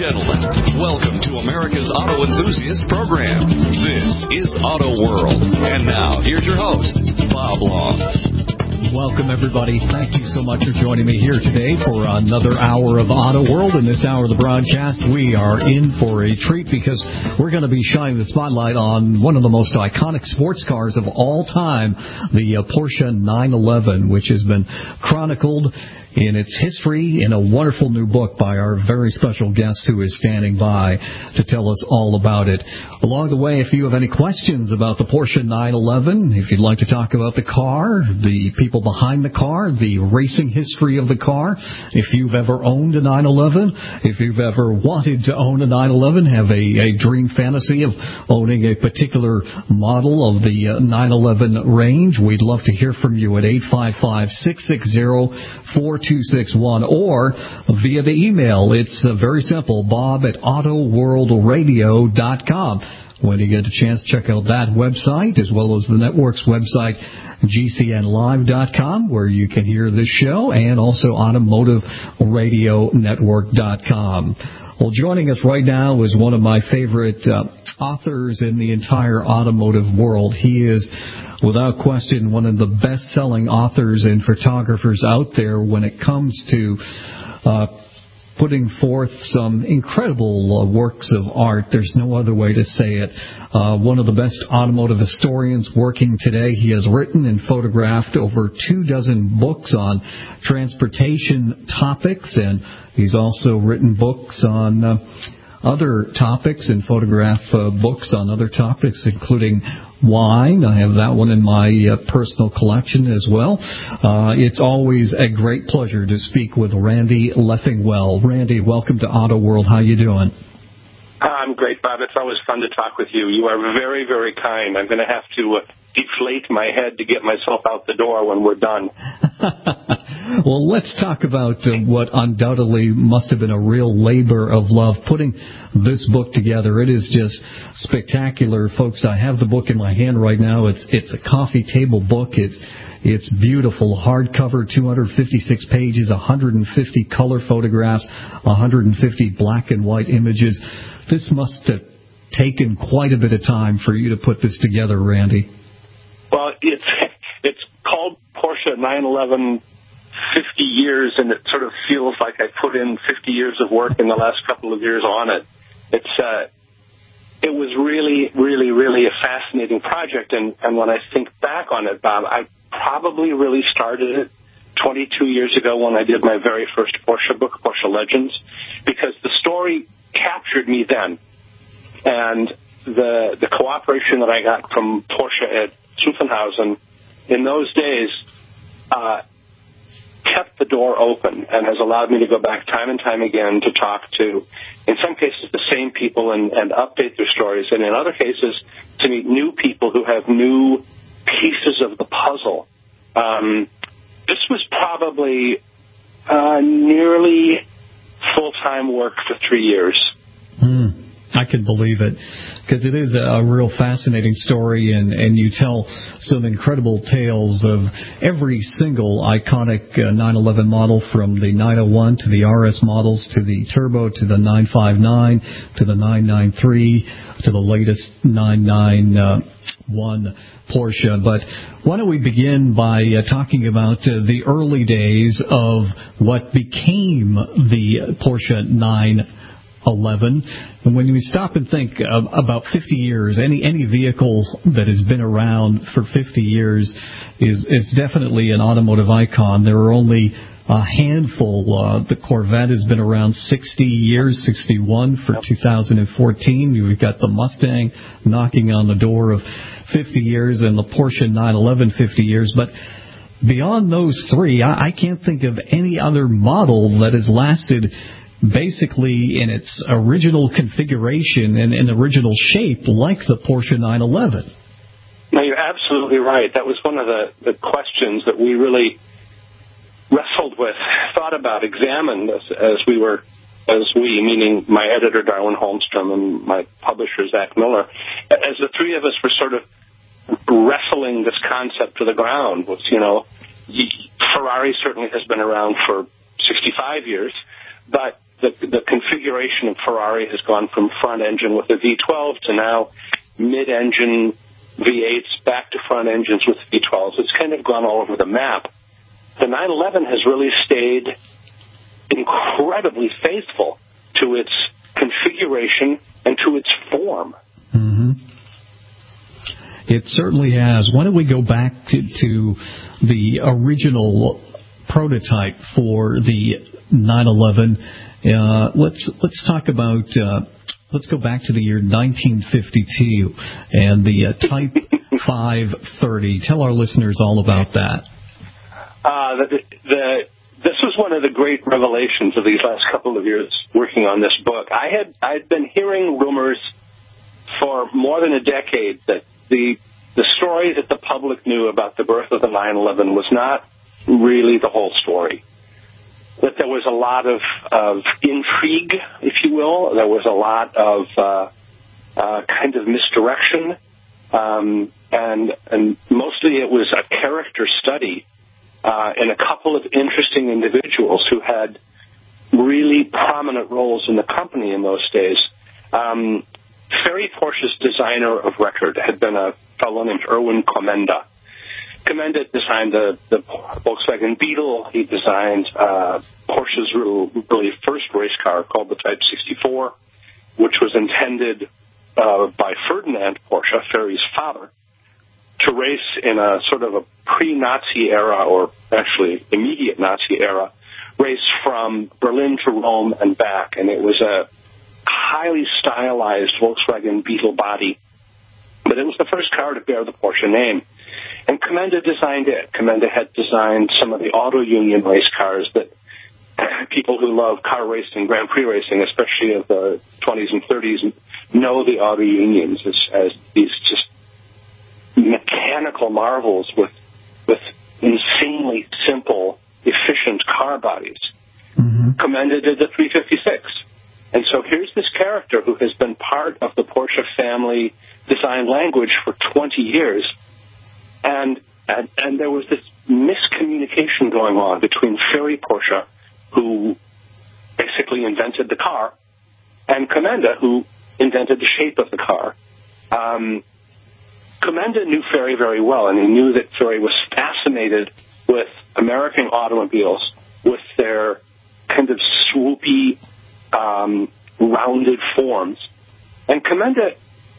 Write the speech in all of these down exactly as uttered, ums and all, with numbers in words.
gentlemen, welcome to America's Auto Enthusiast Program. This is Auto World. And now, here's your host, Bob Long. Welcome, everybody. Thank you so much for joining me here today for another hour of Auto World. In this hour of the broadcast, we are in for a treat because we're going to be shining the spotlight on one of the most iconic sports cars of all time, the uh, Porsche nine eleven, which has been chronicled in its history in a wonderful new book by our very special guest who is standing by to tell us all about it. Along the way, if you have any questions about the Porsche nine eleven, if you'd like to talk about the car, the people behind the car, the racing history of the car, if you've ever owned a nine eleven, if you've ever wanted to own a nine eleven, have a, a dream fantasy of owning a particular model of the uh, nine eleven range, we'd love to hear from you at eight five five, six six zero, four two six one or via the email. It's uh, very simple, bob at auto world radio dot com. When you get a chance, check out that website as well as the network's website, G C N live dot com, where you can hear this show, and also automotive radio network dot com. Well, joining us right now is one of my favorite uh, authors in the entire automotive world. He is, without question, one of the best-selling authors and photographers out there when it comes to uh, putting forth some incredible uh, works of art. There's no other way to say it. Uh, one of the best automotive historians working today. He has written and photographed over two dozen books on transportation topics, and he's also written books on uh, other topics and photograph uh, books on other topics, including wine. I have that one in my uh, personal collection as well. Uh, it's always a great pleasure to speak with Randy Leffingwell. Randy, welcome to Auto World. How you doing? I'm great, Bob. It's always fun to talk with you. You are very, very kind. I'm going to have to uh, deflate my head to get myself out the door when we're done. Well, let's talk about uh, what undoubtedly must have been a real labor of love putting this book together. It is just spectacular, folks. I have the book in my hand right now. It's it's a coffee table book. It's It's beautiful, hardcover, two hundred fifty-six pages, one hundred fifty color photographs, one hundred fifty black and white images. This must have taken quite a bit of time for you to put this together, Randy. Well, it's it's called Porsche nine eleven fifty years, and it sort of feels like I put in fifty years of work in the last couple of years on it. It's uh, it was really, really, really a fascinating project, and, and when I think back on it, Bob, I probably really started it twenty-two years ago when I did my very first Porsche book, Porsche Legends, because the story captured me then. And the the cooperation that I got from Porsche at Zuffenhausen in those days uh, kept the door open and has allowed me to go back time and time again to talk to, in some cases, the same people and, and update their stories, and in other cases, to meet new people who have new pieces of the puzzle. Um, this was probably uh, nearly full-time work for three years. Mm, I can believe it, because it is a real fascinating story, and, and you tell some incredible tales of every single iconic uh, nine eleven model, from the nine oh one to the R S models to the Turbo to the nine fifty-nine to the nine ninety-three to the latest nine ninety-one Porsche. But why don't we begin by uh, talking about uh, the early days of what became the Porsche nine eleven. And when we stop and think uh, about fifty years, any any vehicle that has been around for fifty years is is definitely an automotive icon. There are only a handful. Uh, the Corvette has been around sixty years, sixty-one for two thousand fourteen. We've got the Mustang knocking on the door of fifty years, and the Porsche nine eleven fifty years. But beyond those three, I, I can't think of any other model that has lasted basically in its original configuration and, and original shape like the Porsche nine eleven. No, you're absolutely right. That was one of the, the questions that we really wrestled with, thought about, examined as, as we were, as we, meaning my editor, Darwin Holmstrom, and my publisher, Zach Miller, as the three of us were sort of wrestling this concept to the ground. Was, you know, Ferrari certainly has been around for sixty-five years, but the, the configuration of Ferrari has gone from front engine with a V twelve to now mid-engine V eights back to front engines with V twelves. It's kind of gone all over the map. The nine eleven has really stayed incredibly faithful to its configuration and to its form. Mm-hmm. It certainly has. Why don't we go back to, to the original prototype for the nine eleven? Uh, let's let's talk about. Uh, let's go back to the year nineteen fifty-two and the uh, Type five thirty. Tell our listeners all about that. Uh, the, the this was one of the great revelations of these last couple of years working on this book. I had I'd been hearing rumors for more than a decade that the the story that the public knew about the birth of the nine eleven was not really the whole story. That there was a lot of, of intrigue, if you will. There was a lot of uh, uh, kind of misdirection, um, and and mostly it was a character study uh, in a couple of interesting individuals who had really prominent roles in the company in those days. Um, Ferry Porsche's designer of record had been a fellow named Erwin Komenda. Komenda designed the, the Volkswagen Beetle. He designed uh, Porsche's real, really first race car called the Type sixty-four, which was intended uh, by Ferdinand Porsche, Ferry's father, to race in a sort of a pre-Nazi era, or actually immediate Nazi era, race from Berlin to Rome and back. And it was a highly stylized Volkswagen Beetle body, but it was the first car to bear the Porsche name. And Komenda designed it. Komenda had designed some of the Auto Union race cars that people who love car racing, Grand Prix racing, especially of the twenties and thirties, know the Auto Unions as, as these just mechanical marvels with with insanely simple, efficient car bodies. Mm-hmm. Komenda did the three fifty-six. And so here's this character who has been part of the Porsche family design language for twenty years. And, and and there was this miscommunication going on between Ferry Porsche, who basically invented the car, and Komenda, who invented the shape of the car. Um, Komenda knew Ferry very well, and he knew that Ferry was fascinated with American automobiles, with their kind of swoopy, um, rounded forms. And Komenda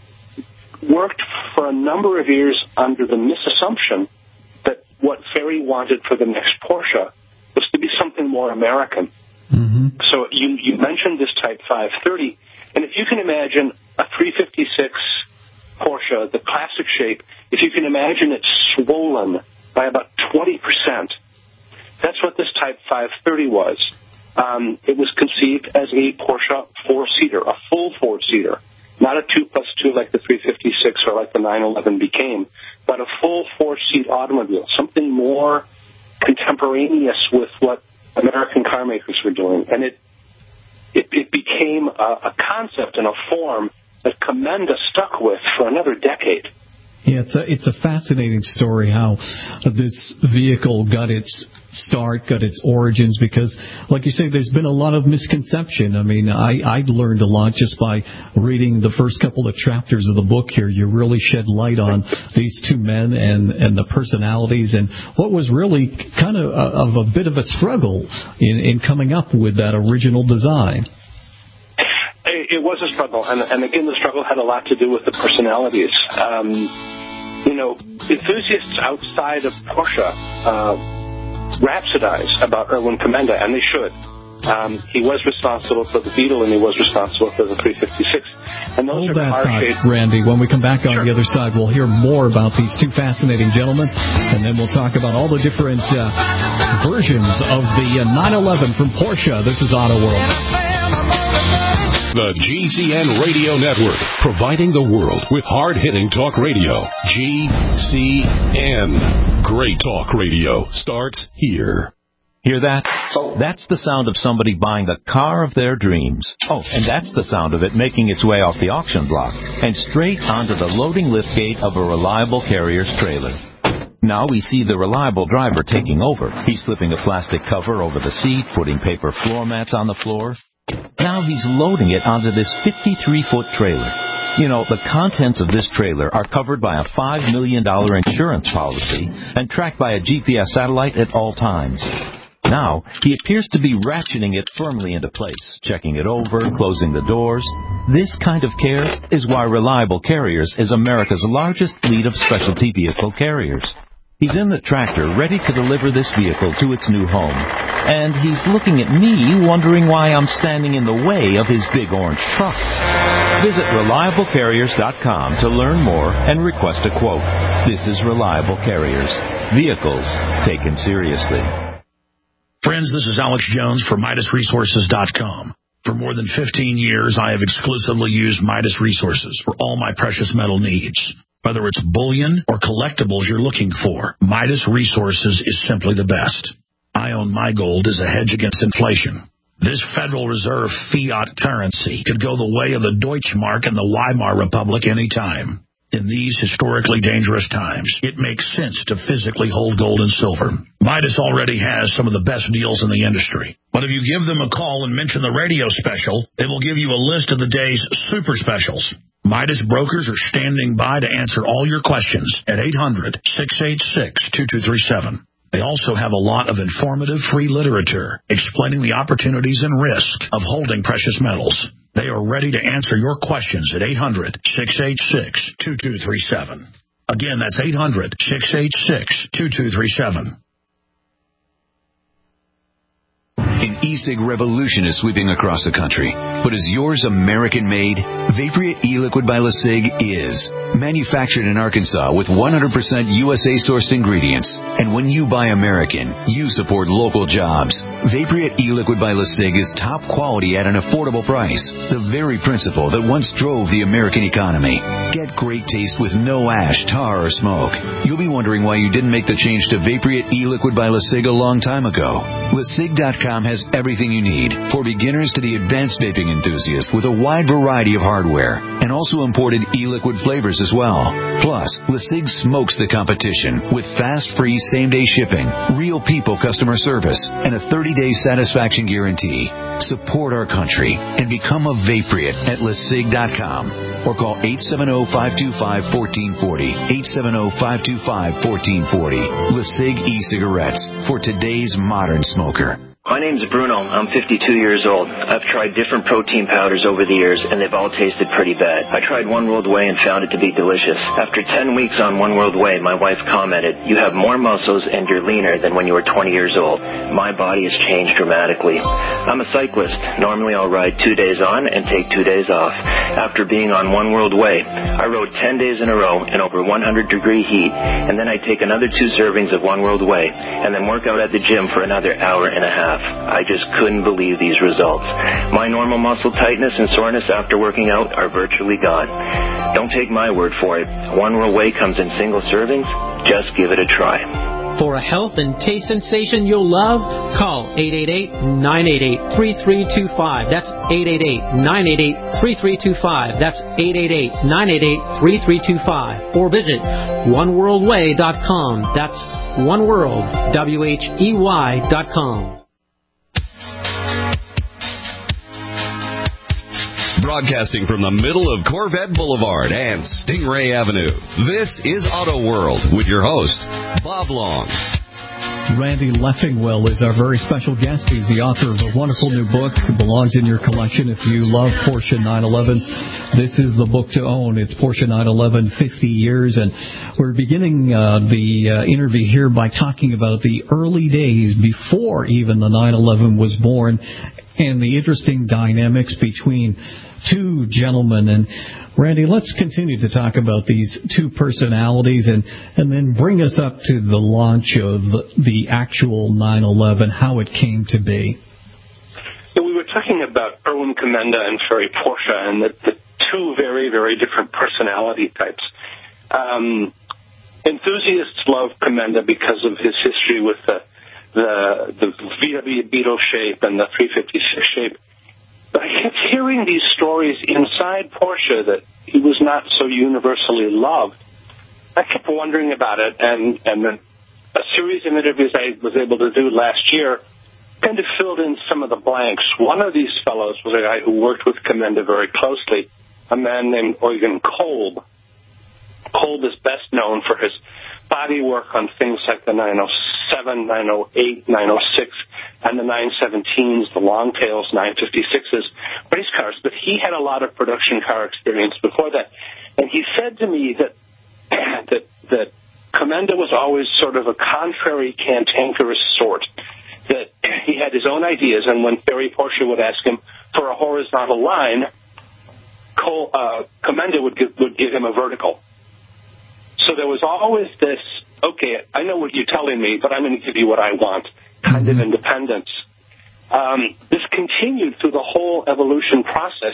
worked for a number of years under the misassumption that what Ferry wanted for the next Porsche was to be something more American. Mm-hmm. So you, you mentioned this Type five thirty, and if you can imagine a three fifty-six Porsche, the classic shape, if you can imagine it swollen by about twenty percent, that's what this Type five thirty was. Um, it was conceived as a Porsche four-seater, a full four-seater. Not a two plus two like the three fifty-six or like the nine eleven became, but a full four-seat automobile, something more contemporaneous with what American car makers were doing. And it it, it became a, a concept and a form that Komenda stuck with for another decade. Yeah, it's a, it's a fascinating story how this vehicle got its start, got its origins, because, like you say, there's been a lot of misconception. I mean, I, I learned a lot just by reading the first couple of chapters of the book here. You really shed light on these two men and, and the personalities and what was really kind of a, of a bit of a struggle in, in coming up with that original design. It was a struggle, and, and again, the struggle had a lot to do with the personalities. Um, you know, enthusiasts outside of Porsche uh, rhapsodize about Erwin Komenda, and they should. Um, he was responsible for the Beetle, and he was responsible for the three fifty-six. And those Hold are that car-shaped. thought, Randy. When we come back on Sure. the other side, we'll hear more about these two fascinating gentlemen, and then we'll talk about all the different uh, versions of the uh, nine eleven from Porsche. This is Auto World. The G C N Radio Network, providing the world with hard-hitting talk radio. G C N. Great talk radio starts here. Hear that? That's the sound of somebody buying the car of their dreams. Oh, and that's the sound of it making its way off the auction block and straight onto the loading liftgate of a reliable carrier's trailer. Now we see the reliable driver taking over. He's slipping a plastic cover over the seat, putting paper floor mats on the floor. Now he's loading it onto this fifty-three foot trailer. You know, the contents of this trailer are covered by a five million dollars insurance policy and tracked by a G P S satellite at all times. Now, he appears to be ratcheting it firmly into place, checking it over, closing the doors. This kind of care is why Reliable Carriers is America's largest fleet of specialty vehicle carriers. He's in the tractor, ready to deliver this vehicle to its new home. And he's looking at me, wondering why I'm standing in the way of his big orange truck. Visit reliable carriers dot com to learn more and request a quote. This is Reliable Carriers. Vehicles taken seriously. Friends, this is Alex Jones for Midas Resources dot com. For more than fifteen years, I have exclusively used Midas Resources for all my precious metal needs. Whether it's bullion or collectibles you're looking for, Midas Resources is simply the best. I own my gold as a hedge against inflation. This Federal Reserve fiat currency could go the way of the Deutschmark and the Weimar Republic any time. In these historically dangerous times, it makes sense to physically hold gold and silver. Midas already has some of the best deals in the industry. But if you give them a call and mention the radio special, they will give you a list of the day's super specials. Midas brokers are standing by to answer all your questions at eight hundred, six eight six, two two three seven. They also have a lot of informative free literature explaining the opportunities and risk of holding precious metals. They are ready to answer your questions at eight hundred, six eight six, two two three seven. Again, that's eight hundred, six eight six, two two three seven. An e-cig revolution is sweeping across the country. But is yours American-made? Vaporeat e-liquid by LeSig is. Manufactured in Arkansas with one hundred percent U S A-sourced ingredients. And when you buy American, you support local jobs. Vaporeat e-liquid by LeSig is top quality at an affordable price. The very principle that once drove the American economy. Get great taste with no ash, tar, or smoke. You'll be wondering why you didn't make the change to Vaporeat e-liquid by LeSig a long time ago. LeSig dot com has everything you need, for beginners to the advanced vaping enthusiast, with a wide variety of hardware, and also imported e-liquid flavors as well. Plus, LeSig smokes the competition with fast, free, same-day shipping, real people customer service, and a thirty-day satisfaction guarantee. Support our country and become a Vaporeat at LeSig dot com, or call eight seven zero, five two five, one four four zero, eight seven zero, five two five, one four four zero. LeSig e-cigarettes for today's modern smoker. My name's Bruno. I'm fifty-two years old. I've tried different protein powders over the years, and they've all tasted pretty bad. I tried One World Whey and found it to be delicious. After ten weeks on One World Whey, my wife commented, "You have more muscles and you're leaner than when you were twenty years old." My body has changed dramatically. I'm a cyclist. Normally I'll ride two days on and take two days off. After being on One World Whey, I rode ten days in a row in over one hundred degree heat, and then I take another two servings of One World Whey, and then work out at the gym for another hour and a half. I just couldn't believe these results. My normal muscle tightness and soreness after working out are virtually gone. Don't take my word for it. One World Whey comes in single servings. Just give it a try. For a health and taste sensation you'll love, call eight eight eight, nine eight eight, three three two five. That's eight eight eight, nine eight eight, three three two five. That's eight eight eight, nine eight eight, three three two five. Or visit one world way dot com. That's oneworld, W H E Y dot com. Broadcasting from the middle of Corvette Boulevard and Stingray Avenue, this is Auto World with your host, Bob Long. Randy Leffingwell is our very special guest. He's the author of a wonderful new book. It belongs in your collection if you love Porsche nine elevens. This is the book to own. It's Porsche nine eleven, fifty years. And we're beginning uh, the uh, interview here by talking about the early days before even the nine eleven was born and the interesting dynamics between two gentlemen. And Randy, let's continue to talk about these two personalities and, and then bring us up to the launch of the actual nine eleven, how it came to be. So we were talking about Erwin Commenda and Ferry Porsche and the, the two very, very different personality types. Um, enthusiasts love Commenda because of his history with the, the, the V W Beetle shape and the three fifty-six shape. But I kept hearing these stories inside Porsche that he was not so universally loved. I kept wondering about it, and, and then a series of interviews I was able to do last year kind of filled in some of the blanks. One of these fellows was a guy who worked with Commenda very closely, a man named Eugen Kolb. Kolb is best known for his body work on things like the nine oh seven, nine oh eight, nine oh six, and the nine seventeens, the long tails, nine fifty-sixes, race cars. But he had a lot of production car experience before that. And he said to me that that, that Commenda was always sort of a contrary, cantankerous sort, that he had his own ideas, and when Ferry Porsche would ask him for a horizontal line, Cole, uh, Commenda would give, would give him a vertical. So there was always this, okay, I know what you're telling me, but I'm going to give you what I want, kind of independence. Um, this continued through the whole evolution process,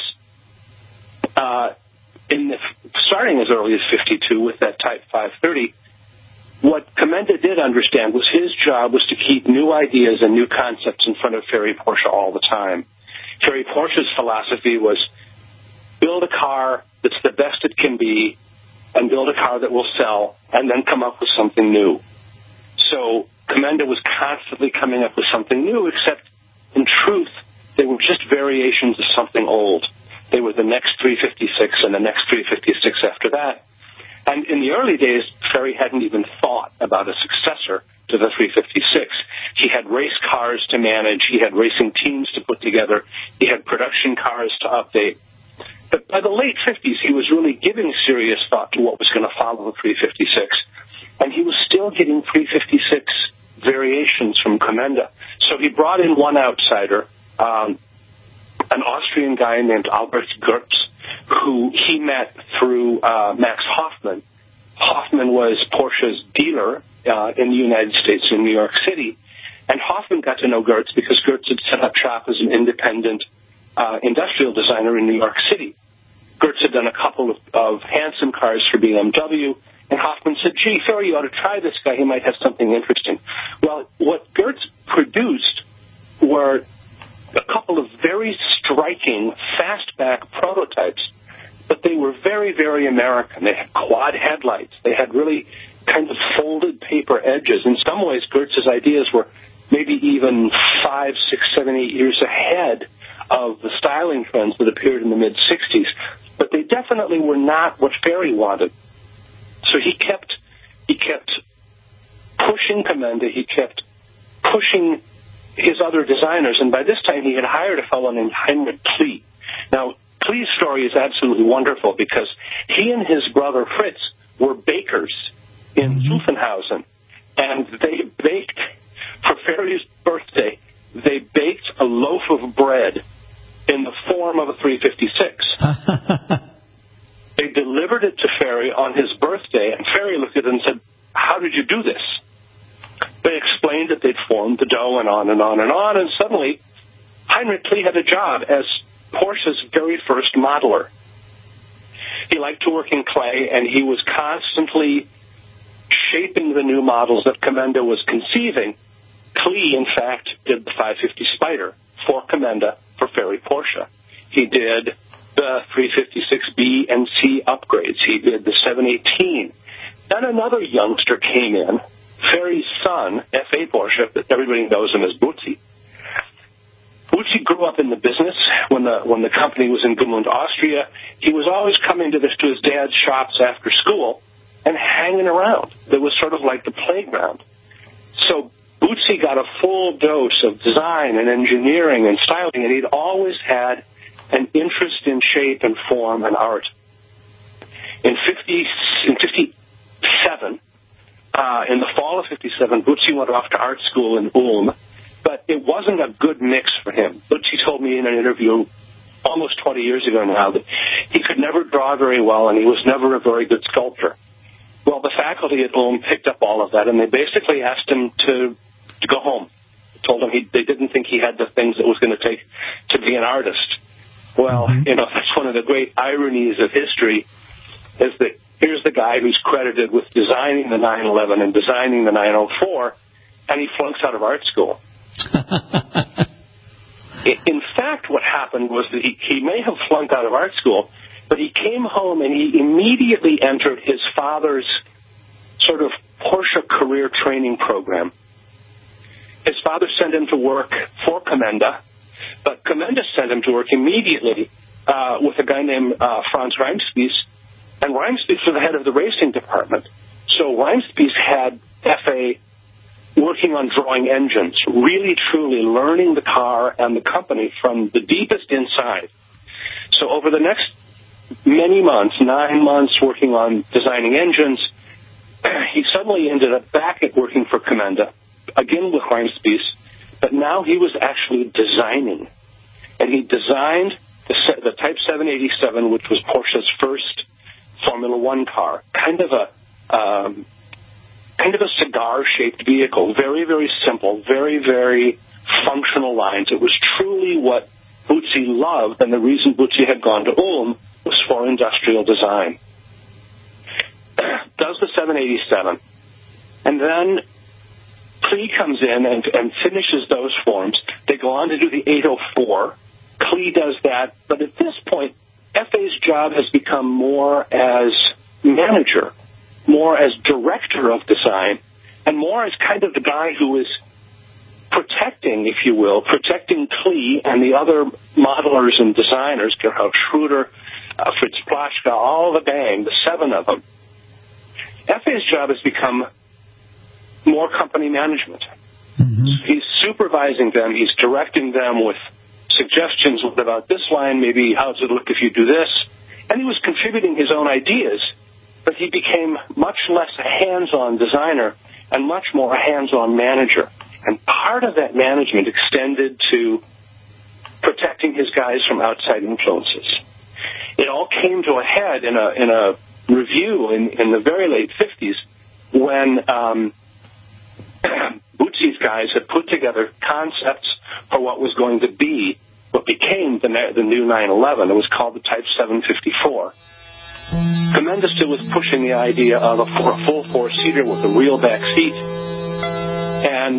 uh, in the, starting as early as fifty-two with that Type five thirty. What Commenda did understand was his job was to keep new ideas and new concepts in front of Ferry Porsche all the time. Ferry Porsche's philosophy was build a car that's the best it can be and build a car that will sell and then come up with something new. So Commenda was constantly coming up with something new, except in truth, they were just variations of something old. They were the next three fifty-six and the next three fifty-six after that. And in the early days, Ferry hadn't even thought about a successor to the three fifty-six. He had race cars to manage. He had racing teams to put together. He had production cars to update. But by the late fifties, he was really giving serious thought to what was going to follow the three fifty-six. And he was still getting three fifty-six variations from Commenda. So he brought in one outsider, um, an Austrian guy named Albert Goertz, who he met through uh, Max Hoffman. Hoffman was Porsche's dealer uh, in the United States in New York City. And Hoffman got to know Goertz because Goertz had set up shop as an independent uh, industrial designer in New York City. Goertz had done a couple of, of handsome cars for B M W, and Hoffman said, gee, Ferry, you ought to try this guy. He might have something interesting. Well, what Goertz produced were a couple of very striking fastback prototypes, but they were very, very American. They had quad headlights. They had really kind of folded paper edges. In some ways, Goertz's ideas were maybe even five, six, seven, eight years ahead of the styling trends that appeared in the mid-sixties. But they definitely were not what Ferry wanted. So he kept he kept pushing Commenda. He kept pushing his other designers, and by this time he had hired a fellow named Heinrich Klee. Now, Klee's story is absolutely wonderful because he and his brother Fritz were bakers in Zuffenhausen, and they baked, for Ferry's birthday, they baked a loaf of bread in the form of a three fifty-six. They delivered it to Ferry on his birthday, and Ferry looked at it and said, how did you do this? They explained that they'd formed the dough and on and on and on, and suddenly Heinrich Klee had a job as Porsche's very first modeler. He liked to work in clay, and he was constantly shaping the new models that Commenda was conceiving. Klee, in fact, did the five fifty Spider for Commenda for Ferry Porsche. He did the three fifty-six B and C upgrades. He did the seven eighteen. Then another youngster came in, Ferry's son, F A Porsche, but everybody knows him as Butzi. Butzi grew up in the business when the when the company was in Gmünd, Austria. He was always coming to this to his dad's shops after school and hanging around. It was sort of like the playground. So Butzi got a full dose of design and engineering and styling, and he'd always had an interest in shape and form and art. In fifty in fifty-seven. Uh, in the fall of fifty-seven, Butzi went off to art school in Ulm, but it wasn't a good mix for him. Butzi told me in an interview almost twenty years ago now that he could never draw very well and he was never a very good sculptor. Well, the faculty at Ulm picked up all of that, and they basically asked him to, to go home. They told him he, they didn't think he had the things it was going to take to be an artist. Well, mm-hmm. you know, that's one of the great ironies of history, is that here's the guy who's credited with designing the nine eleven and designing the nine oh four, and he flunks out of art school. In fact, what happened was that he, he may have flunked out of art school, but he came home and he immediately entered his father's sort of Porsche career training program. his father sent him to work for Commenda, but Commenda sent him to work immediately uh, with a guy named uh, Franz Reimspies, and Reimspies was the head of the racing department. So Reimspies had F A working on drawing engines, really, truly learning the car and the company from the deepest inside. So over the next many months, nine months working on designing engines, he suddenly ended up back at working for Commenda, again with Reimspies, but now he was actually designing. And he designed the, the Type seven eighty-seven, which was Porsche's first Formula One car, kind of a um, kind of a cigar-shaped vehicle, very, very simple, very, very functional lines. It was truly what Buzzi loved, and the reason Buzzi had gone to Ulm was for industrial design. Does the seven eighty-seven, and then Klee comes in and, and finishes those forms. They go on to do the eight oh four. Klee does that, but at this point, F A's job has become more as manager, more as director of design, and more as kind of the guy who is protecting, if you will, protecting Klee and the other modelers and designers, Gerhard Schroeder, uh, Fritz Plaschka, all the gang, the seven of them. F A's job has become more company management. Mm-hmm. He's supervising them. He's directing them with suggestions about this line, maybe how does it look if you do this. And he was contributing his own ideas, but he became much less a hands-on designer and much more a hands-on manager. And part of that management extended to protecting his guys from outside influences. It all came to a head in a in a review in, in the very late fifties when um, Buzzi's guys had put together concepts for what was going to be, what became the, the new nine eleven. It was called the Type seven fifty-four. Commenda still was pushing the idea of a, for a full four-seater with a real back seat. And,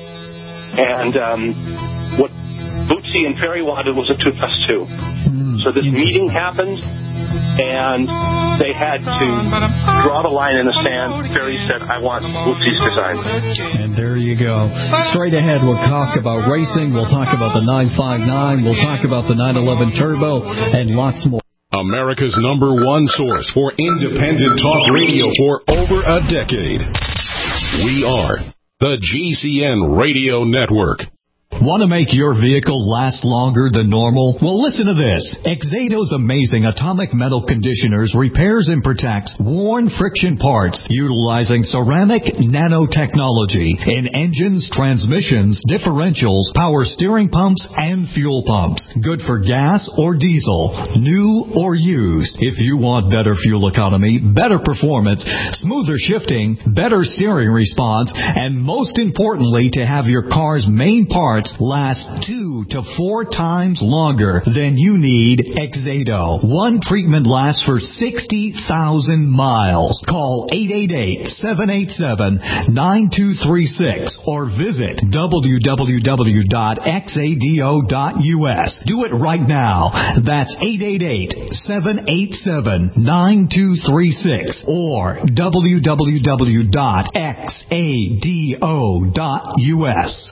and um, what Buzzi and Ferry wanted was a two plus two. Mm, so this meeting happened, and they had to draw the line in the sand. Ferry said, I want Buzzi's design. And there you go. Straight ahead, we'll talk about racing. We'll talk about the nine five nine. We'll talk about the nine eleven Turbo and lots more. America's number one source for independent talk radio for over a decade. We are the G C N Radio Network. Want to make your vehicle last longer than normal? Well, listen to this. Exado's amazing atomic metal conditioners repairs and protects worn friction parts utilizing ceramic nanotechnology in engines, transmissions, differentials, power steering pumps, and fuel pumps. Good for gas or diesel, new or used. If you want better fuel economy, better performance, smoother shifting, better steering response, and most importantly, to have your car's main parts last two to four times longer, then you need Exado. One treatment lasts for sixty thousand miles. Call eight eight eight, seven eight seven, nine two three six or visit w w w dot exado dot u s. Do it right now. That's eight eight eight, seven eight seven, nine two three six or w w w dot exado dot u s.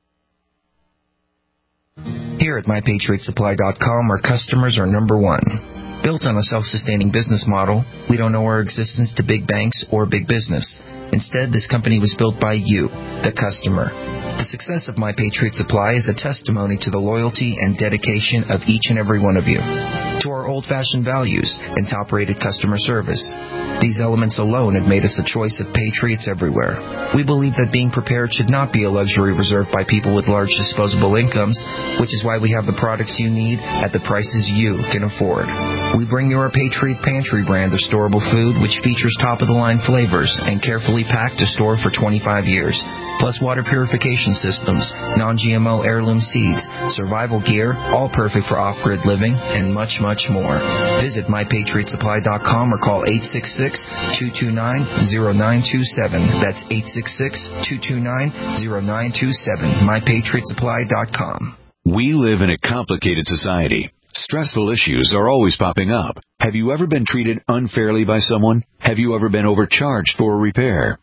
Here at my patriot supply dot com, our customers are number one. Built on a self-sustaining business model, we don't owe our existence to big banks or big business. Instead, this company was built by you, the customer. The success of My Patriot Supply is a testimony to the loyalty and dedication of each and every one of you, to our old-fashioned values and top-rated customer service. These elements alone have made us the choice of patriots everywhere. We believe that being prepared should not be a luxury reserved by people with large disposable incomes, which is why we have the products you need at the prices you can afford. We bring you our Patriot Pantry brand of storable food, which features top-of-the-line flavors and carefully packed to store for twenty-five years. Plus water purification systems, non G M O heirloom seeds, survival gear, all perfect for off-grid living, and much, much more. Visit my patriot supply dot com or call eight six six, two two nine, zero nine two seven. That's eight six six, two two nine, zero nine two seven. my patriot supply dot com. We live in a complicated society. Stressful issues are always popping up. Have you ever been treated unfairly by someone? Have you ever been overcharged for a repair?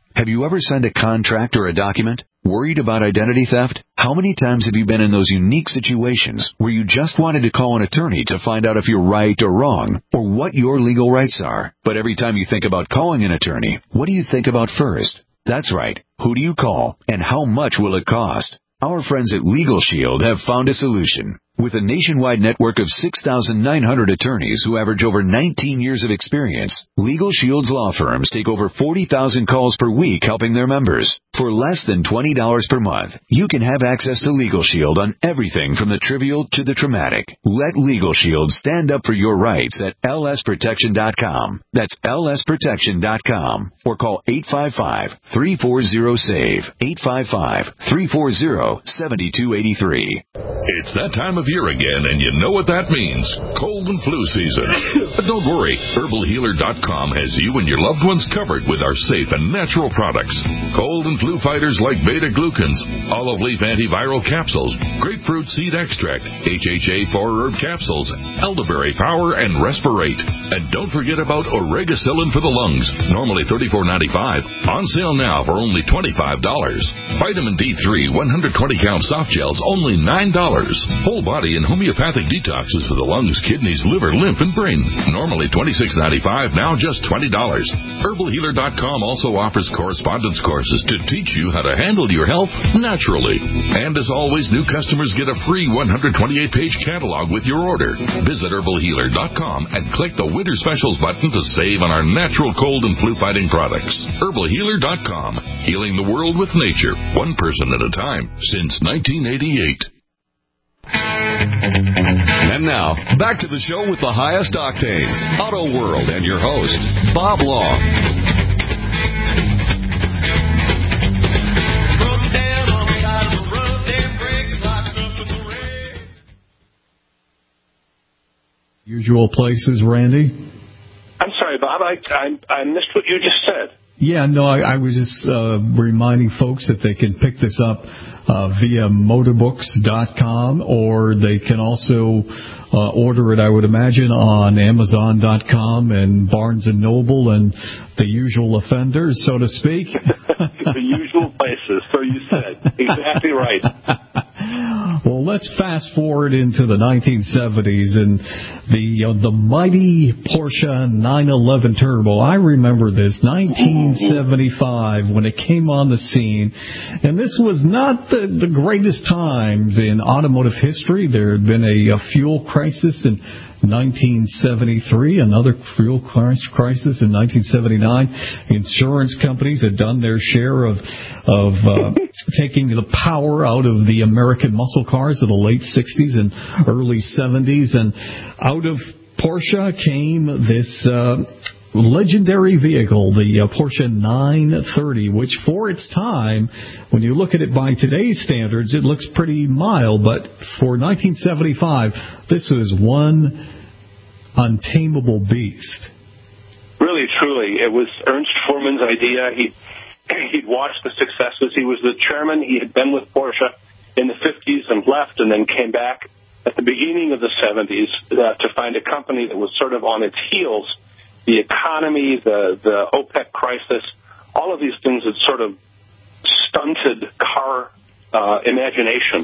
Have you ever signed a contract or a document? Worried about identity theft? How many times have you been in those unique situations where you just wanted to call an attorney to find out if you're right or wrong, or what your legal rights are? But every time you think about calling an attorney, what do you think about first? That's right. Who do you call, and how much will it cost? Our friends at Legal Shield have found a solution. With a nationwide network of six thousand nine hundred attorneys who average over nineteen years of experience, Legal Shield's law firms take over forty thousand calls per week helping their members. For less than twenty dollars per month, you can have access to Legal Shield on everything from the trivial to the traumatic. Let Legal Shield stand up for your rights at L S protection dot com. That's L S protection dot com. Or call eight five five, three four zero, S A V E, eight five five, three four zero, seven two eight three. It's that time of year again, and you know what that means. Cold and flu season. But don't worry. Herbal Healer dot com has you and your loved ones covered with our safe and natural products. Cold and flu fighters like beta-glucans, olive leaf antiviral capsules, grapefruit seed extract, H H A four herb capsules, elderberry power, and Respirate. And don't forget about Oregacillin for the lungs, normally thirty-four ninety-five, on sale now for only twenty-five dollars. Vitamin D three one hundred twenty count soft gels, only nine dollars. Whole body and homeopathic detoxes for the lungs, kidneys, liver, lymph, and brain, normally twenty-six ninety-five, now just twenty dollars. Herbal Healer dot com also offers correspondence courses to teach you how to handle your health naturally. And as always, new customers get a free one hundred twenty-eight page catalog with your order. Visit Herbal Healer dot com and click the Winter Specials button to save on our natural cold and flu fighting products. Herbal Healer dot com, healing the world with nature, one person at a time, since nineteen eighty-eight. And now, back to the show with the highest octanes, Auto World, and your host, Bob Long. Usual places, Randy? I'm sorry, Bob. I, I, I missed what you just said. Yeah, no, I, I was just uh, reminding folks that they can pick this up uh, via motorbooks dot com, or they can also uh, order it, I would imagine, on amazon dot com and Barnes and Noble and the usual offenders, so to speak. The usual places, so you said. Exactly right. Well, let's fast forward into the nineteen seventies and the uh, the mighty Porsche nine eleven Turbo. I remember this, nineteen seventy-five, when it came on the scene. And this was not the, the greatest times in automotive history. There had been a, a fuel crisis in nineteen seventy-three, another fuel crisis in nineteen seventy-nine. Insurance companies had done their share of of uh, taking the power out of the American muscle cars of the late sixties and early seventies, and out of Porsche came this uh, legendary vehicle, the uh, Porsche nine thirty, which for its time, when you look at it by today's standards, it looks pretty mild, but for nineteen seventy-five, this was one untamable beast. Really, truly. It was Ernst Fuhrmann's idea. He, he'd watched the successes. He was the chairman. He had been with Porsche in the fifties and left, and then came back at the beginning of the seventies uh, to find a company that was sort of on its heels. The economy, the, the OPEC crisis, all of these things had sort of stunted car uh, imagination.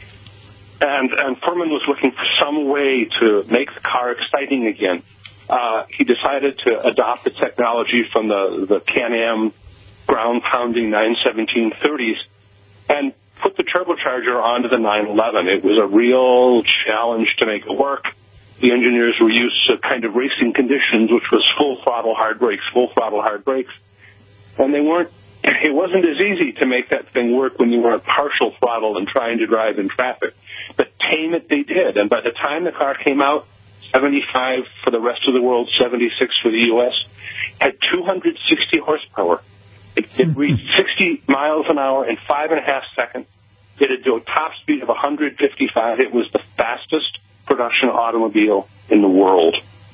And, and Fuhrmann was looking for some way to make the car exciting again. Uh, he decided to adopt the technology from the, the Can-Am ground-pounding nine seventeen thirties and put the turbocharger onto the nine eleven. It was a real challenge to make it work. The engineers were used to kind of racing conditions, which was full throttle, hard brakes, full throttle, hard brakes. And they weren't, it wasn't as easy to make that thing work when you were at partial throttle and trying to drive in traffic. But tame it they did. And by the time the car came out, seventy-five for the rest of the world, seventy-six for the U S, had two hundred sixty horsepower. It, it reached sixty miles an hour in five and a half seconds. It had a top speed of one hundred fifty-five. It was the fastest production automobile in the world.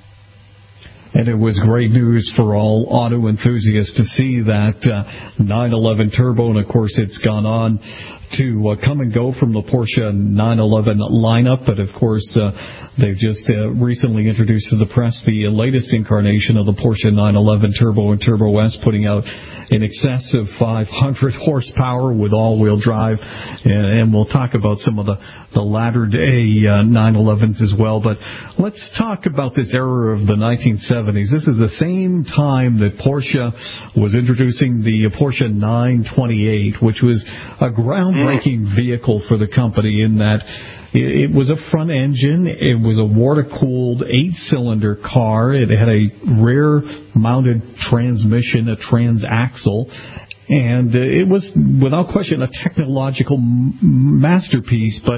And it was great news for all auto enthusiasts to see that uh, nine eleven Turbo, and of course it's gone on to uh, come and go from the Porsche nine eleven lineup, but of course uh, they've just uh, recently introduced to the press the latest incarnation of the Porsche nine eleven Turbo and Turbo S, putting out in excess of five hundred horsepower with all-wheel drive, and, and we'll talk about some of the, the latter-day uh, nine elevens as well. But let's talk about this era of the nineteen seventies. This is the same time that Porsche was introducing the Porsche nine twenty-eight, which was a groundbreaking vehicle for the company in that it was a front engine. It was a water-cooled eight-cylinder car. It had a rear-mounted transmission, a transaxle, and it was, without question, a technological m- masterpiece. But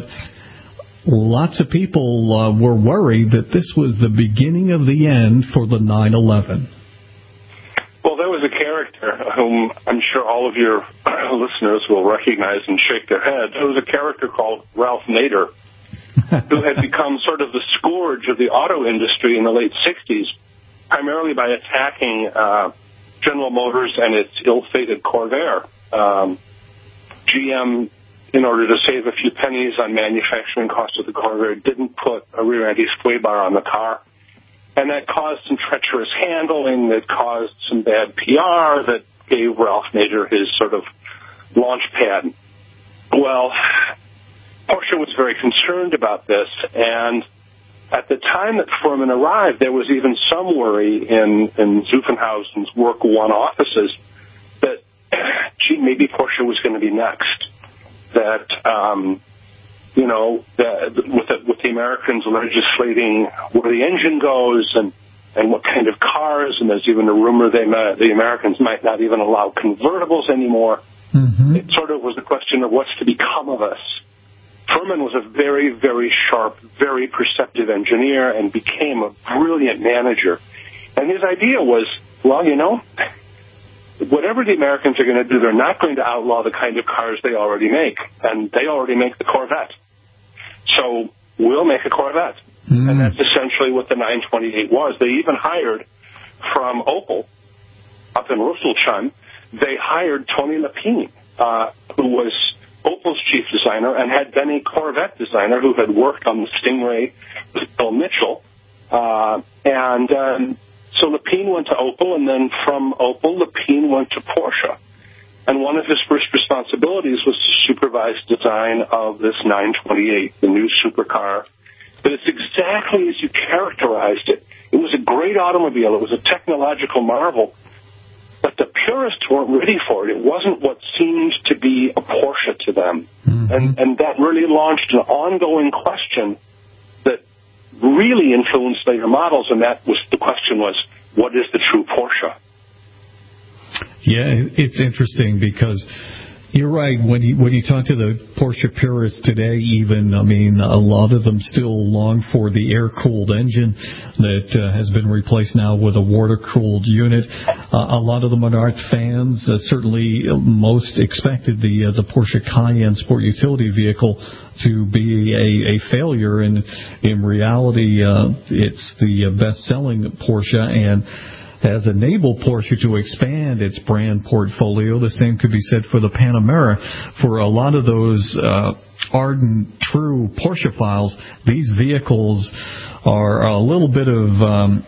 lots of people uh, were worried that this was the beginning of the end for the nine eleven. Well, there was a character whom I'm sure all of your listeners will recognize and shake their head. There was a character called Ralph Nader, who had become sort of the scourge of the auto industry in the late sixties, primarily by attacking uh, General Motors and its ill-fated Corvair. Um, G M, in order to save a few pennies on manufacturing costs of the Corvair, didn't put a rear anti-sway bar on the car. And that caused some treacherous handling, that caused some bad P R, that gave Ralph Nader his sort of launch pad. Well, Porsche was very concerned about this, and at the time that Furman arrived, there was even some worry in, in Zuffenhausen's Work One offices that, gee, maybe Porsche was going to be next. That, um, you know, the, with, the, with the Americans legislating where the engine goes and, and what kind of cars, and there's even a rumor they might, the Americans might not even allow convertibles anymore. Mm-hmm. It sort of was the question of what's to become of us. Furman was a very, very sharp, very perceptive engineer and became a brilliant manager. And his idea was, well, you know, whatever the Americans are going to do, they're not going to outlaw the kind of cars they already make. And they already make the Corvette. So we'll make a Corvette. Mm. And that's essentially what the nine twenty-eight was. They even hired from Opel up in Rüsselsheim, they hired Tony Lapine, uh, who was Opel's chief designer and had been a Corvette designer who had worked on the Stingray with Bill Mitchell. Uh, and um, so Lapine went to Opel, and then from Opel, Lapine went to Porsche. And one of his first responsibilities was to supervise design of this nine twenty-eight, the new supercar. But it's exactly as you characterized it. It was a great automobile. It was a technological marvel. But the purists weren't ready for it. It wasn't what seemed to be a Porsche to them. Mm-hmm. And, and that really launched an ongoing question that really influenced later models, and that was the question was, what is the true Porsche? Yeah, it's interesting because you're right. When you when you talk to the Porsche purists today, even, I mean, a lot of them still long for the air-cooled engine that uh, has been replaced now with a water-cooled unit. Uh, a lot of them aren't fans. Uh, certainly, most expected the uh, the Porsche Cayenne sport utility vehicle to be a, a failure, and in reality, uh, it's the best-selling Porsche and has enabled Porsche to expand its brand portfolio. The same could be said for the Panamera. For a lot of those uh, ardent, true Porsche files, these vehicles are a little bit of um,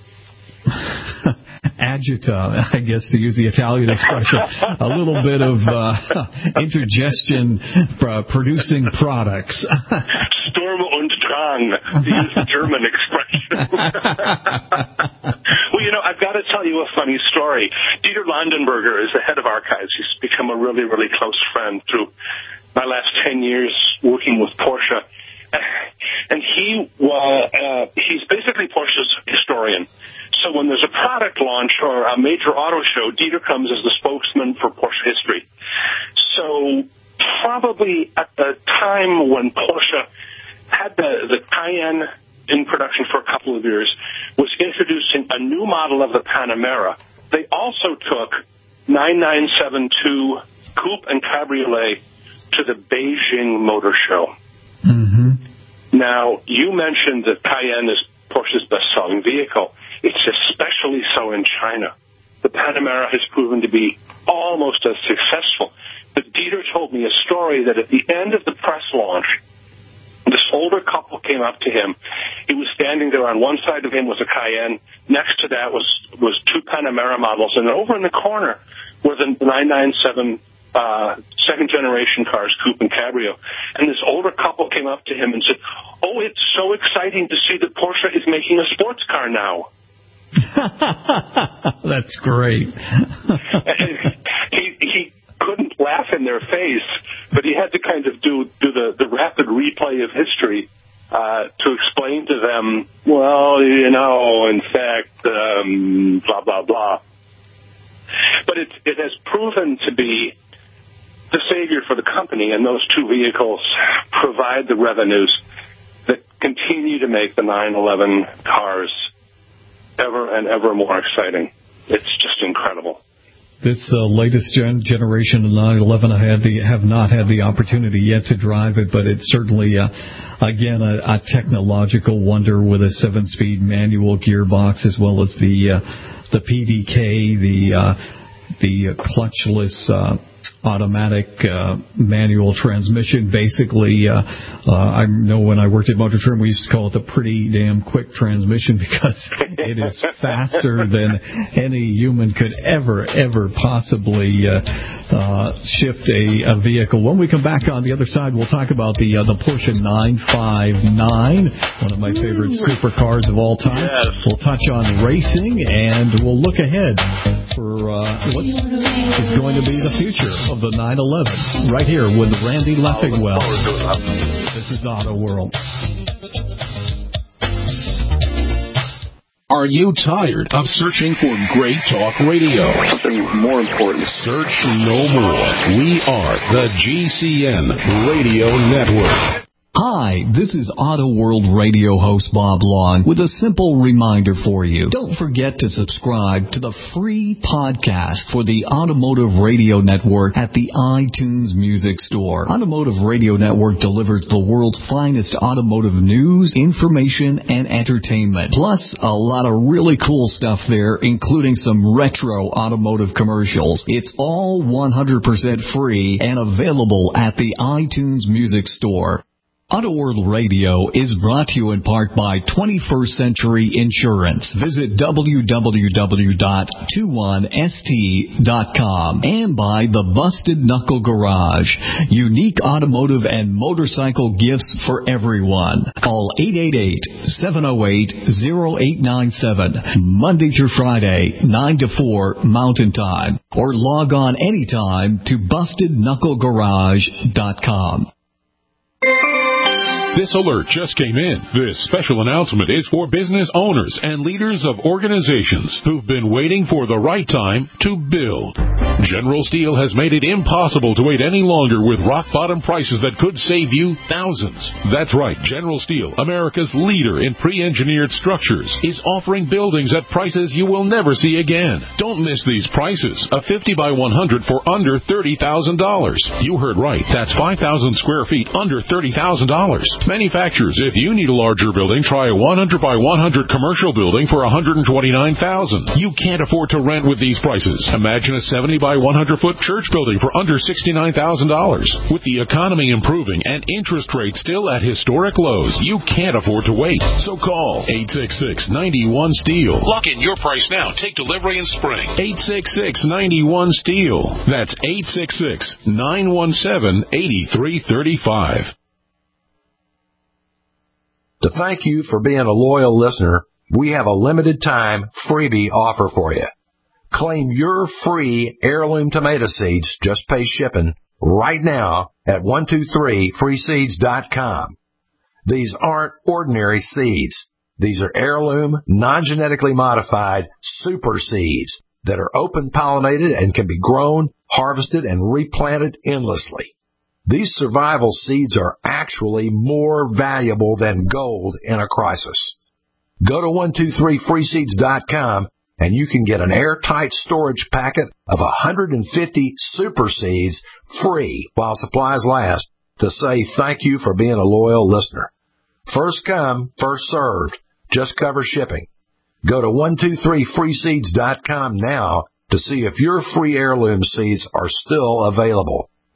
agita, I guess, to use the Italian expression, a little bit of uh, indigestion uh, producing products. Sturm und Drang, to use the German expression. Well, you know, I've got to tell you a funny story. Dieter Landenberger is the head of archives. He's become a really, really close friend through my last ten years working with Porsche. And he uh, uh, he's basically Porsche's historian. So when there's a product launch or a major auto show, Dieter comes as the spokesman for Porsche history. So probably at the time when Porsche had the, the Cayenne in production for a couple of years, was introducing a new model of the Panamera, they also took nine nine seven two Coupe and Cabriolet to the Beijing Motor Show. Mm-hmm. Now, you mentioned that Cayenne is Porsche's best-selling vehicle. It's especially so in China. The Panamera has proven to be almost as successful. But Dieter told me a story that at the end of the press launch, this older couple came up to him. He was standing there. On one side of him was a Cayenne. Next to that was, was two Panamera models. And over in the corner were the nine ninety-seven uh, second-generation cars, coupe and cabrio. And this older couple came up to him and said, "Oh, it's so exciting to see that Porsche is making a sports car now." That's great. he, he couldn't laugh in their face, but he had to kind of do, do the, the rapid replay of history uh, to explain to them, well, you know, in fact, um, blah, blah, blah. But it, it has proven to be the savior for the company, and those two vehicles provide the revenues that continue to make the nine eleven cars ever and ever more exciting. It's just incredible. This uh, latest gen- generation of nine eleven, I had the, have not had the opportunity yet to drive it, but it's certainly, uh, again, a, a technological wonder with a seven-speed manual gearbox, as well as the uh, the P D K, the uh, the clutchless uh, automatic uh, manual transmission. Basically, uh, uh, I know when I worked at Motor Trend, we used to call it the pretty damn quick transmission because it is faster than any human could ever, ever possibly uh, uh, shift a, a vehicle. When we come back on the other side, we'll talk about the uh, the Porsche nine fifty-nine, one of my favorite supercars of all time. Yes. We'll touch on racing, and we'll look ahead for uh, what is going to be the future of the nine eleven, right here with Randy Leffingwell. This is Auto World. Are you tired of searching for great talk radio? Something more important. Search no more. We are the G C N Radio Network. Hi, this is Auto World Radio host Bob Long with a simple reminder for you. Don't forget to subscribe to the free podcast for the Automotive Radio Network at the iTunes Music Store. Automotive Radio Network delivers the world's finest automotive news, information, and entertainment. Plus, a lot of really cool stuff there, including some retro automotive commercials. It's all one hundred percent free and available at the iTunes Music Store. Auto World Radio is brought to you in part by twenty-first Century Insurance. Visit w w w dot two one s t dot com and by the Busted Knuckle Garage. Unique automotive and motorcycle gifts for everyone. Call eight eight eight, seven oh eight, oh eight nine seven Monday through Friday, nine to four Mountain Time. Or log on anytime to busted knuckle garage dot com. This alert just came in. This special announcement is for business owners and leaders of organizations who've been waiting for the right time to build. General Steel has made it impossible to wait any longer with rock-bottom prices that could save you thousands. That's right. General Steel, America's leader in pre-engineered structures, is offering buildings at prices you will never see again. Don't miss these prices. A fifty by one hundred for under thirty thousand dollars. You heard right. That's five thousand square feet under thirty thousand dollars. Manufacturers, if you need a larger building, try a one hundred by one hundred commercial building for one hundred twenty-nine thousand dollars. You can't afford to rent with these prices. Imagine a seventy by one hundred foot church building for under sixty-nine thousand dollars. With the economy improving and interest rates still at historic lows, you can't afford to wait. So call eight six six, nine one, STEEL. Lock in your price now. Take delivery in spring. eight six six, nine one, STEEL. That's eight six six, nine one seven, eight three three five. To thank you for being a loyal listener, we have a limited time freebie offer for you. Claim your free heirloom tomato seeds, just pay shipping, right now at one two three free seeds dot com. These aren't ordinary seeds. These are heirloom, non-genetically modified super seeds that are open pollinated and can be grown, harvested, and replanted endlessly. These survival seeds are actually more valuable than gold in a crisis. Go to one two three free seeds dot com and you can get an airtight storage packet of one hundred fifty super seeds free while supplies last to say thank you for being a loyal listener. First come, first served. Just cover shipping. Go to one two three free seeds dot com now to see if your free heirloom seeds are still available.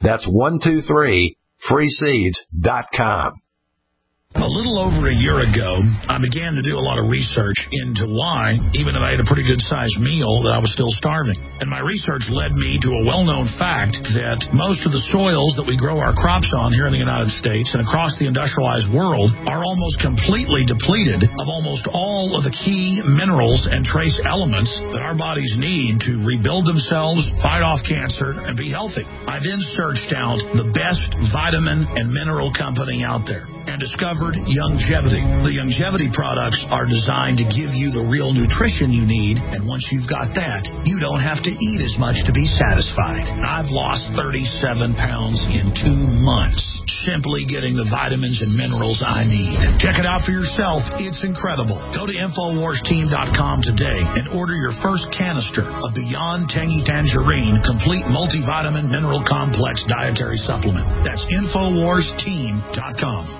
That's one two three free seeds dot com. A little over a year ago, I began to do a lot of research into why, even if I ate a pretty good-sized meal, that I was still starving. And my research led me to a well-known fact that most of the soils that we grow our crops on here in the United States and across the industrialized world are almost completely depleted of almost all of the key minerals and trace elements that our bodies need to rebuild themselves, fight off cancer, and be healthy. I then searched out the best vitamin and mineral company out there and discovered Youngevity. The Youngevity products are designed to give you the real nutrition you need, and once you've got that, you don't have to eat as much to be satisfied. I've lost thirty-seven pounds in two months simply getting the vitamins and minerals I need. Check it out for yourself. It's incredible. Go to Infowars Team dot com today and order your first canister of Beyond Tangy Tangerine Complete Multivitamin Mineral Complex Dietary Supplement. That's Infowars Team dot com.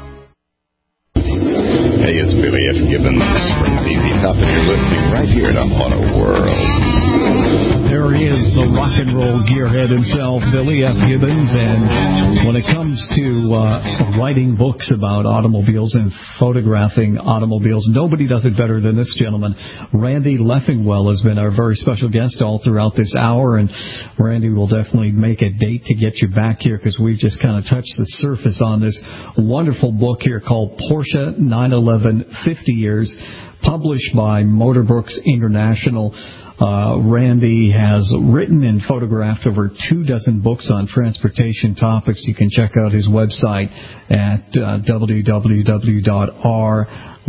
Hey, it's Billy F. Gibbons from Z Z Top, and you're listening right here to Auto World. There he is, the rock and roll gearhead himself, Billy F. Gibbons. And when it comes to uh, writing books about automobiles and photographing automobiles, nobody does it better than this gentleman. Randy Leffingwell has been our very special guest all throughout this hour, and Randy will definitely make a date to get you back here because we've just kind of touched the surface on this wonderful book here called Porsche nine eleven fifty years, published by Motorbooks International. Uh, Randy has written and photographed over two dozen books on transportation topics. You can check out his website at uh, w w w dot r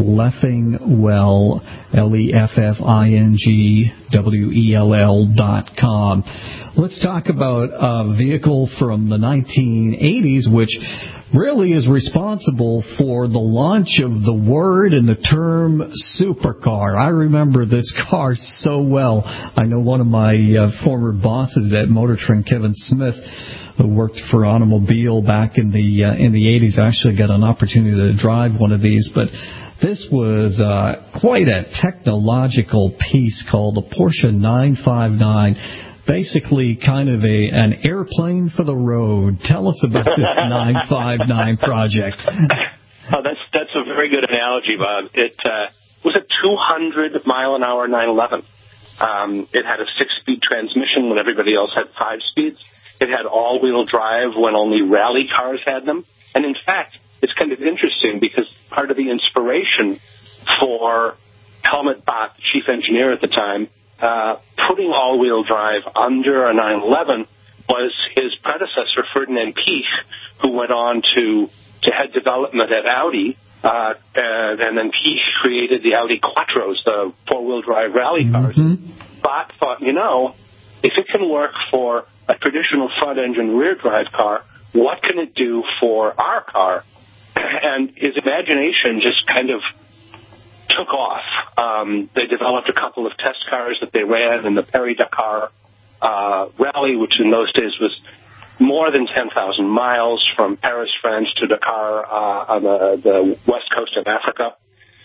leffingwell L E F F I N G W E L L dot com. Let's talk about a vehicle from the nineteen eighties, which really is responsible for the launch of the word and the term supercar. I remember this car so well. I know one of my uh, former bosses at Motor Trend, Kevin Smith, who worked for Automobile back in the uh, in the eighties, actually got an opportunity to drive one of these, but this was uh, quite a technological piece called the Porsche nine fifty-nine. Basically kind of a an airplane for the road. Tell us about this nine fifty-nine project. Oh, that's that's a very good analogy, Bob. It uh, was a two hundred mile an hour nine eleven. Um, it had a six-speed transmission when everybody else had five speeds. It had all-wheel drive when only rally cars had them. And in fact, it's kind of interesting because part of the inspiration for Helmut Bach, the chief engineer at the time, uh, putting all-wheel drive under a nine eleven was his predecessor, Ferdinand Piech, who went on to, to head development at Audi. Uh, and, and then Piech created the Audi Quattros, the four-wheel drive rally cars. Mm-hmm. Bach thought, you know, if it can work for a traditional front-engine rear-drive car, what can it do for our car? And his imagination just kind of took off. Um, they developed a couple of test cars that they ran in the Paris-Dakar uh, rally, which in those days was more than ten thousand miles from Paris, France to Dakar uh, on the, the west coast of Africa.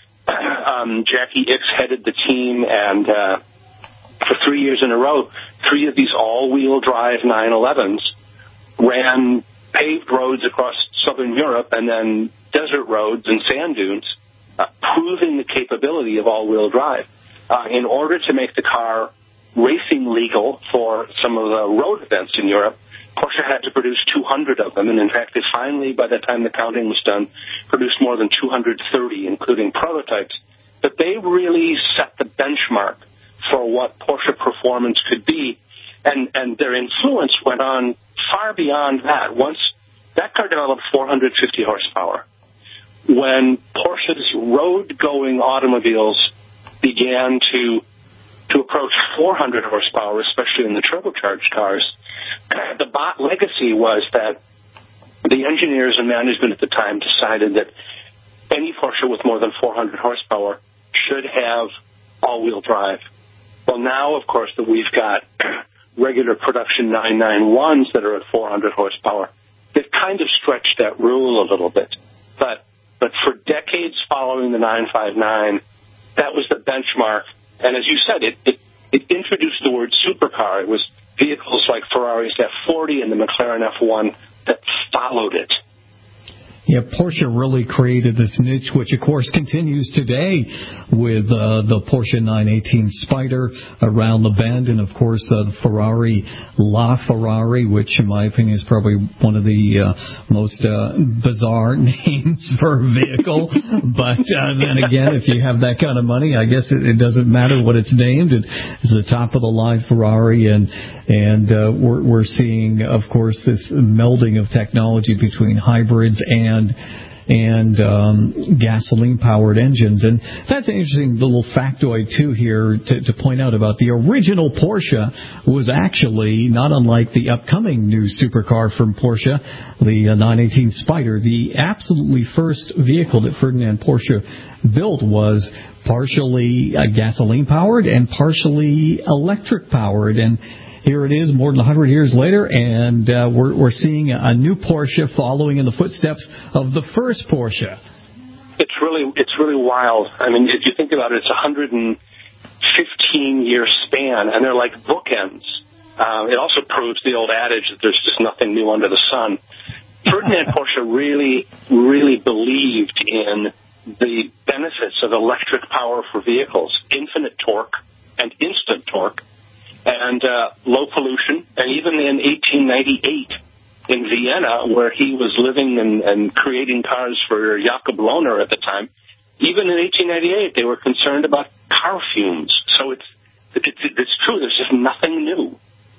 um, Jackie Ickx headed the team, and uh, for three years in a row, three of these all-wheel drive nine elevens ran paved roads across southern Europe and then desert roads and sand dunes, uh, proving the capability of all-wheel drive. Uh, in order to make the car racing legal for some of the road events in Europe, Porsche had to produce two hundred of them, and in fact, they finally, by the time the counting was done, produced more than two hundred thirty, including prototypes. But they really set the benchmark for what Porsche performance could be, and, and their influence went on far beyond that. Once that car developed four hundred fifty horsepower, when Porsche's road-going automobiles began to to approach four hundred horsepower, especially in the turbocharged cars, the Bach legacy was that the engineers and management at the time decided that any Porsche with more than four hundred horsepower should have all-wheel drive. Well, now, of course, that we've got regular production nine ninety-ones that are at four hundred horsepower, they've kind of stretched that rule a little bit. But but for decades following the nine fifty-nine, that was the benchmark. And as you said, it, it, it introduced the word supercar. It was the vehicles like Ferrari's F forty and the McLaren F one that followed it. Yeah, Porsche really created this niche, which of course continues today with uh, the Porsche nine eighteen Spyder around the bend, and of course uh, the Ferrari LaFerrari, which in my opinion is probably one of the uh, most uh, bizarre names for a vehicle. But uh, then again, if you have that kind of money, I guess it, it doesn't matter what it's named. It, it's the top of the line Ferrari, and and uh, we're, we're seeing, of course, this melding of technology between hybrids and and and um, gasoline-powered engines. And that's an interesting little factoid, too, here to, to point out about the original Porsche was actually, not unlike the upcoming new supercar from Porsche, the uh, nine eighteen Spyder, the absolutely first vehicle that Ferdinand Porsche built was partially uh, gasoline-powered and partially electric-powered. And here it is, more than one hundred years later, and uh, we're, we're seeing a new Porsche following in the footsteps of the first Porsche. It's really, it's really wild. I mean, if you think about it, it's a one hundred fifteen year span, and they're like bookends. Um, it also proves the old adage that there's just nothing new under the sun. Ferdinand Porsche really, really believed in the benefits of electric power for vehicles, infinite torque and instant torque, and uh, low pollution. And even in eighteen ninety-eight in Vienna, where he was living and, and creating cars for Jakob Lohner at the time, even in eighteen ninety-eight, they were concerned about car fumes. So it's, it's, it's true, there's just nothing new.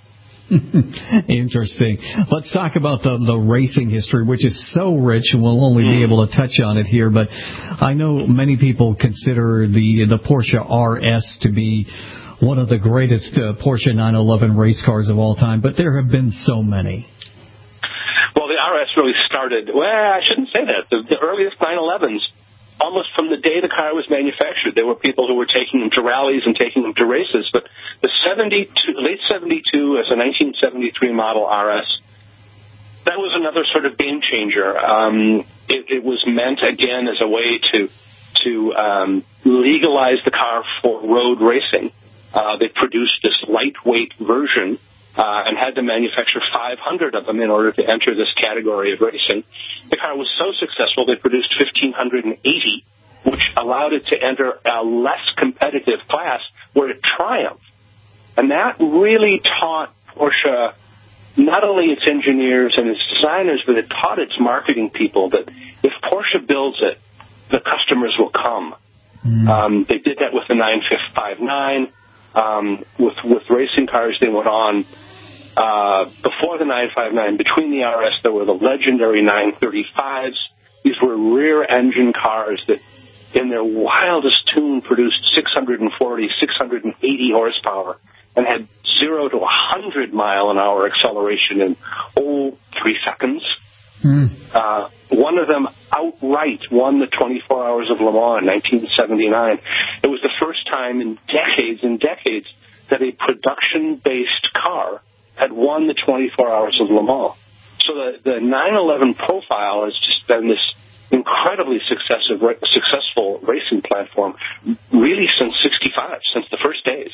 Interesting. Let's talk about the, the racing history, which is so rich, and we'll only be able to touch on it here. But I know many people consider the, the Porsche R S to be one of the greatest uh, Porsche nine eleven race cars of all time, but there have been so many. Well, the R S really started, well, I shouldn't say that. The, the earliest nine elevens, almost from the day the car was manufactured, there were people who were taking them to rallies and taking them to races. But the seventy-two, late seventy-two as a nineteen seventy-three model R S, that was another sort of game changer. Um, it, it was meant, again, as a way to, to um, legalize the car for road racing. Uh, they produced this lightweight version uh, and had to manufacture five hundred of them in order to enter this category of racing. The car was so successful, they produced one thousand five hundred eighty, which allowed it to enter a less competitive class where it triumphed. And that really taught Porsche, not only its engineers and its designers, but it taught its marketing people that if Porsche builds it, the customers will come. Mm. Um, they did that with the nine fifty-nine. Um, with, with racing cars, they went on. Uh, before the nine fifty-nine, between the R S, there were the legendary nine thirty-fives. These were rear-engine cars that, in their wildest tune, produced six hundred forty, six hundred eighty horsepower and had zero to one hundred mile an hour acceleration in, oh, three seconds. Mm. Uh, one of them outright won the twenty-four Hours of Le Mans in nineteen seventy-nine. It was the first time in decades and decades that a production-based car had won the twenty-four Hours of Le Mans. So the, the nine eleven profile has just been this incredibly successive, successful racing platform really since sixty-five, since the first days.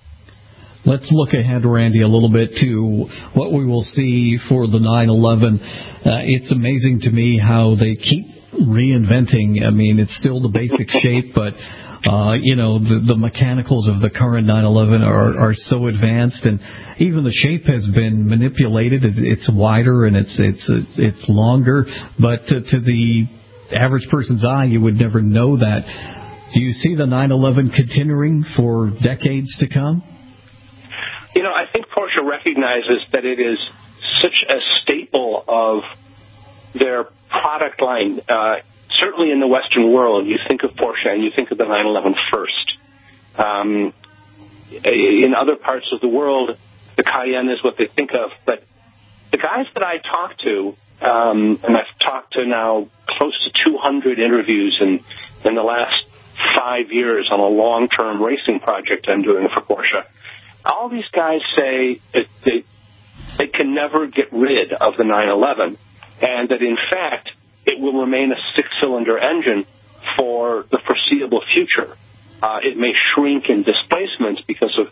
Let's look ahead, Randy, a little bit to what we will see for the nine eleven. Uh, it's amazing to me how they keep reinventing. I mean, it's still the basic shape, but, uh, you know, the, the mechanicals of the current nine eleven are, are so advanced, and even the shape has been manipulated. It, it's wider and it's, it's, it's, it's longer, but to, to the average person's eye, you would never know that. Do you see the nine eleven continuing for decades to come? You know, I think Porsche recognizes that it is such a staple of their product line. Uh, certainly in the Western world, you think of Porsche and you think of the nine eleven first. Um, in other parts of the world, the Cayenne is what they think of. But the guys that I talk to, um, and I've talked to now close to two hundred interviews in, in the last five years on a long-term racing project I'm doing for Porsche, all these guys say that they, they can never get rid of the nine eleven, and that, in fact, it will remain a six-cylinder engine for the foreseeable future. Uh, it may shrink in displacement because of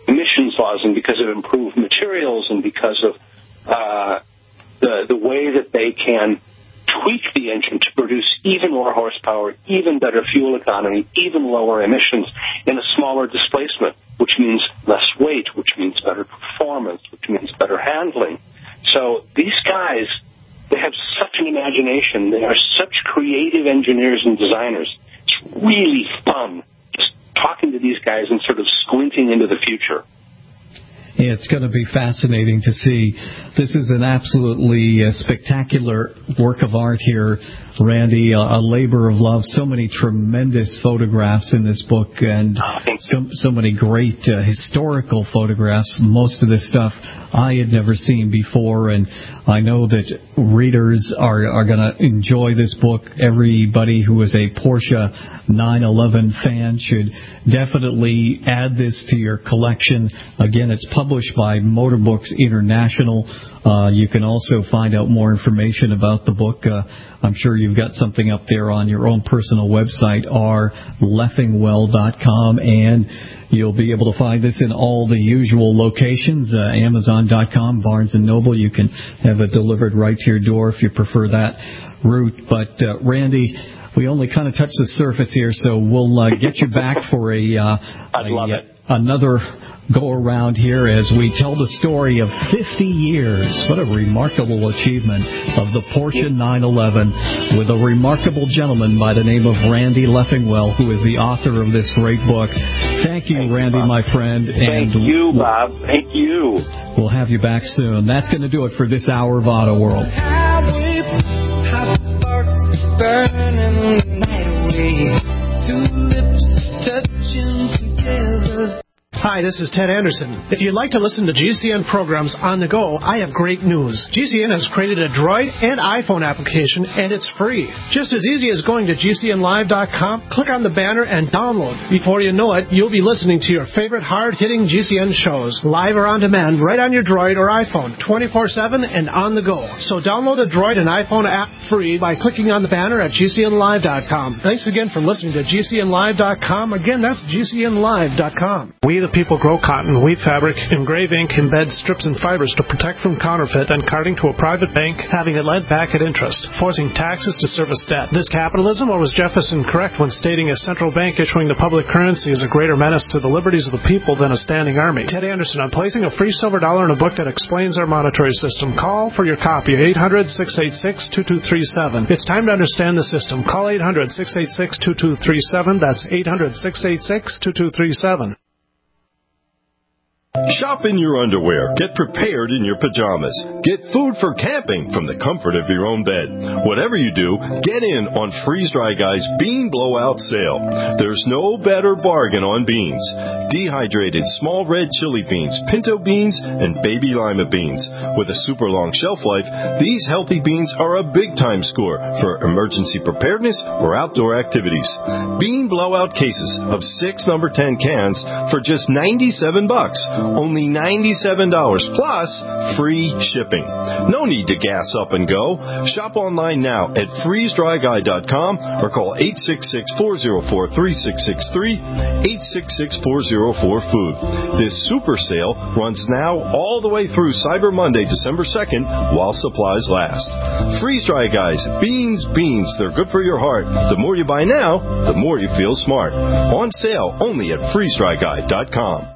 emissions laws and because of improved materials and because of uh, the the way that they can tweak the engine to produce even more horsepower, even better fuel economy, even lower emissions in a smaller displacement, which means less weight, which means better performance, which means better handling. So these guys, they have such an imagination. They are such creative engineers and designers. It's really fun just talking to these guys and sort of squinting into the future. It's going to be fascinating to see. This is an absolutely uh, spectacular work of art here, Randy, a, a labor of love. So many tremendous photographs in this book and so, so many great uh, historical photographs. Most of this stuff I had never seen before, and I know that readers are, are going to enjoy this book. Everybody who is a Porsche nine eleven fan should definitely add this to your collection. Again, it's published by Motor Books International. Uh, you can also find out more information about the book. Uh, I'm sure you've got something up there on your own personal website, r leffingwell dot com, and you'll be able to find this in all the usual locations, uh, amazon dot com, Barnes and Noble. You can have it delivered right to your door if you prefer that route. But, uh, Randy, we only kind of touched the surface here, so we'll uh, get you back for a, uh, I'd a love it. another go around here as we tell the story of fifty years. What a remarkable achievement of the Porsche nine eleven with a remarkable gentleman by the name of Randy Leffingwell, who is the author of this great book. Thank you, Randy, my friend. Thank and you, Bob. Thank you. We'll have you back soon. That's going to do it for this hour of Auto World. Burning the night away, two lips touching together. Hi, this is Ted Anderson. If you'd like to listen to G C N programs on the go, I have great news. G C N has created a Droid and iPhone application, and it's free. Just as easy as going to G C N live dot com, click on the banner, and download. Before you know it, you'll be listening to your favorite hard-hitting G C N shows, live or on demand, right on your Droid or iPhone, twenty-four seven and on the go. So download the Droid and iPhone app free by clicking on the banner at G C N live dot com. Thanks again for listening to G C N live dot com. Again, that's G C N live dot com. We the people grow cotton, weave fabric, engrave ink, embed strips and fibers to protect from counterfeit and carting to a private bank, having it lent back at interest, forcing taxes to service debt. This capitalism, or was Jefferson correct when stating a central bank issuing the public currency is a greater menace to the liberties of the people than a standing army? Ted Anderson, I'm placing a free silver dollar in a book that explains our monetary system. Call for your copy, eight hundred, six eight six, two two three seven. It's time to understand the system. Call eight hundred, six eight six, two two three seven. That's eight hundred, six eight six, two two three seven. Shop in your underwear. Get prepared in your pajamas. Get food for camping from the comfort of your own bed. Whatever you do, get in on Freeze Dry Guy's Bean Blowout Sale. There's no better bargain on beans. Dehydrated small red chili beans, pinto beans, and baby lima beans. With a super long shelf life, these healthy beans are a big-time score for emergency preparedness or outdoor activities. Bean Blowout cases of six number ten cans for just ninety-seven bucks. Only ninety-seven dollars plus free shipping. No need to gas up and go. Shop online now at freeze dry guy dot com or call eight six six, four zero four, three six six three, eight six six, four zero four, food. This super sale runs now all the way through Cyber Monday, December second, while supplies last. Freeze Dry Guys, beans, beans, they're good for your heart. The more you buy now, the more you feel smart. On sale only at freeze dry guy dot com.